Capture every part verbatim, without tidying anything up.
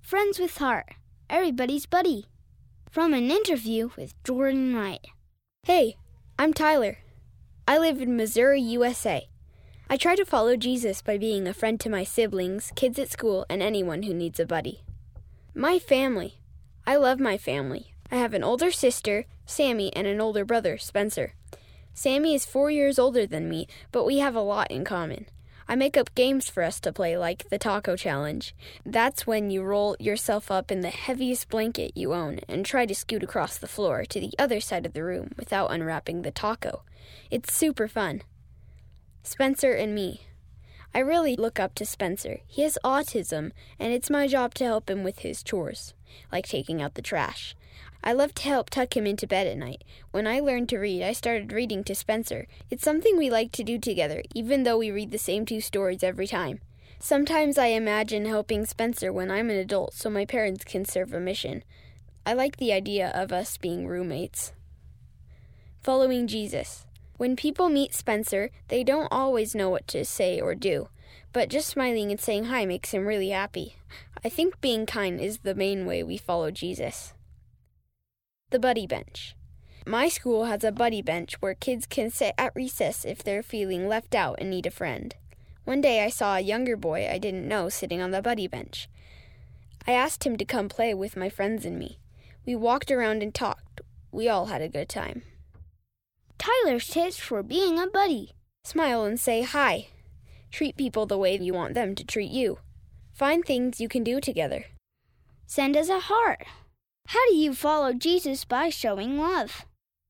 Friends with Heart, everybody's buddy. From an interview with Jordan Wright. Hey, I'm Tyler. I live in Missouri, U S A. I try to follow Jesus by being a friend to my siblings, kids at school, and anyone who needs a buddy. My family. I love my family. I have an older sister, Sammy, and an older brother, Spencer. Sammy is four years older than me, but we have a lot in common. I make up games for us to play, like the Taco Challenge. That's when you roll yourself up in the heaviest blanket you own and try to scoot across the floor to the other side of the room without unwrapping the taco. It's super fun. Spencer and me. I really look up to Spencer. He has autism, and it's my job to help him with his chores, like taking out the trash. I love to help tuck him into bed at night. When I learned to read, I started reading to Spencer. It's something we like to do together, even though we read the same two stories every time. Sometimes I imagine helping Spencer when I'm an adult so my parents can serve a mission. I like the idea of us being roommates. Following Jesus. When people meet Spencer, they don't always know what to say or do, but just smiling and saying hi makes him really happy. I think being kind is the main way we follow Jesus. The Buddy Bench. My school has a buddy bench where kids can sit at recess if they're feeling left out and need a friend. One day I saw a younger boy I didn't know sitting on the buddy bench. I asked him to come play with my friends and me. We walked around and talked. We all had a good time. Tyler's tips for being a buddy. Smile and say hi. Treat people the way you want them to treat you. Find things you can do together. Send us a heart. How do you follow Jesus by showing love?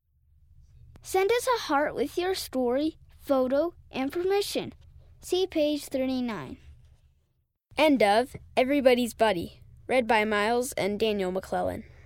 Send us a heart with your story, photo, and permission. See page thirty-nine. End of Everybody's Buddy, read by Miles and Daniel McClellan.